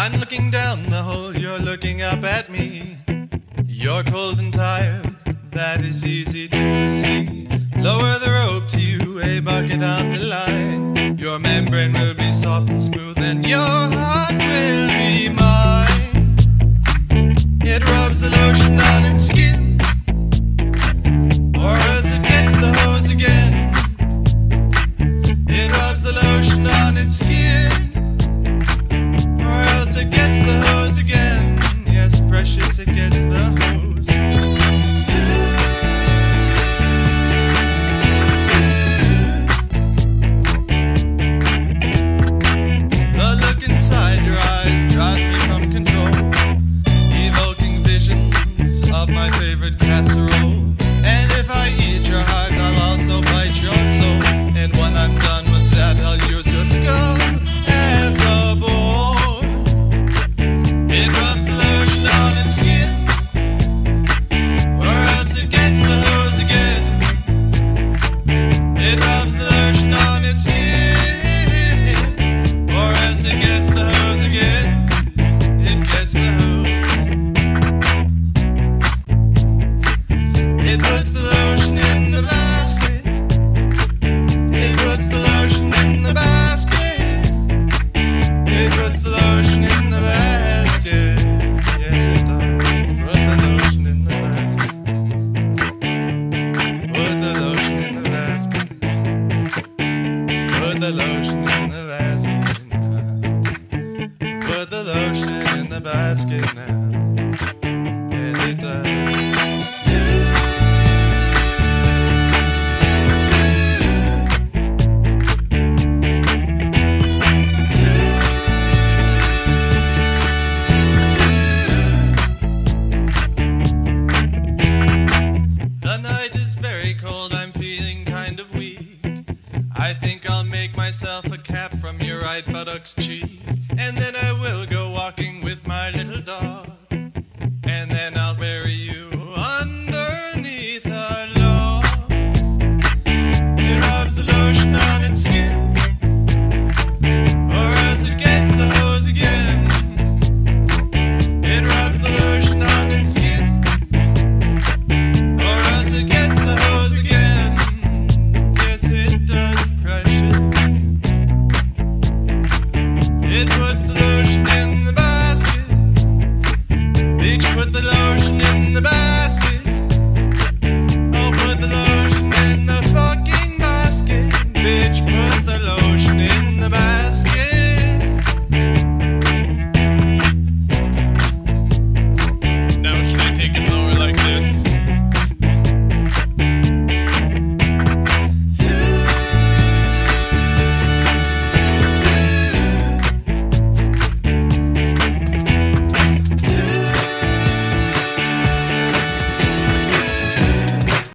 I'm looking down the hole, you're looking up at me. You're cold and tired, that is easy to see. Lower the rope to you, a bucket on the line. Your membrane will be soft and smooth and your heart will be mine. It rubs the lotion on its skin, or else it gets the hose again. It rubs the lotion on its skin, or else it gets the hose again. Yes, precious, it gets the hose. The look inside your eyes drives me from control, evoking visions of my favorite casserole. And if I eat your heart, I'll also bite your soul. And when I'm done with that, I'll use your skull as a bone. It rubs the lotion on its skin, or else it gets the hose again. It rubs the lotion on its skin, or else it gets the hose again. It gets the hose. It puts the lotion in the basket. It puts the lotion in the basket. It puts the lotion in the basket. Yes, it does. Put the lotion in the basket. Put the lotion in the basket. Put the lotion in the basket now. Put the lotion in the basket now. Yes, it does. The night is very cold, I'm feeling kind of weak. I think I'll make myself a cap from your right buttock's cheek.